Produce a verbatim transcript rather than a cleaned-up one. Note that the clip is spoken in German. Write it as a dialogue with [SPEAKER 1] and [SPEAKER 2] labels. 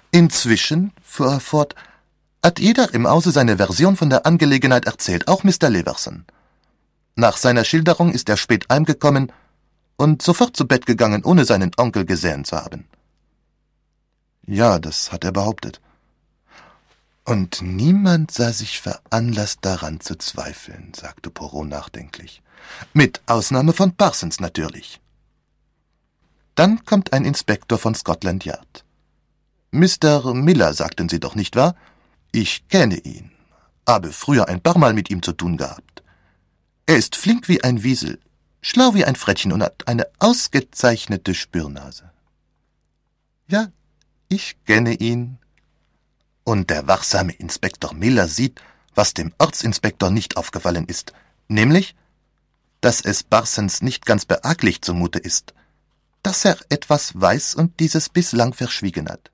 [SPEAKER 1] Inzwischen, fuhr er fort, hat jeder im Hause seine Version von der Angelegenheit erzählt, auch Mister Leverson. Nach seiner Schilderung ist er spät heimgekommen und sofort zu Bett gegangen, ohne seinen Onkel gesehen zu haben. Ja, das hat er behauptet. Und niemand sah sich veranlasst, daran zu zweifeln, sagte Poirot nachdenklich. Mit Ausnahme von Parsons natürlich. Dann kommt ein Inspektor von Scotland Yard. Mister Miller, sagten Sie doch, nicht wahr? Ich kenne ihn, habe früher ein paar Mal mit ihm zu tun gehabt. Er ist flink wie ein Wiesel, schlau wie ein Frettchen und hat eine ausgezeichnete Spürnase. Ja, ich kenne ihn. Und der wachsame Inspektor Miller sieht, was dem Ortsinspektor nicht aufgefallen ist, nämlich, dass es Parsons nicht ganz behaglich zumute ist, dass er etwas weiß und dieses bislang verschwiegen hat.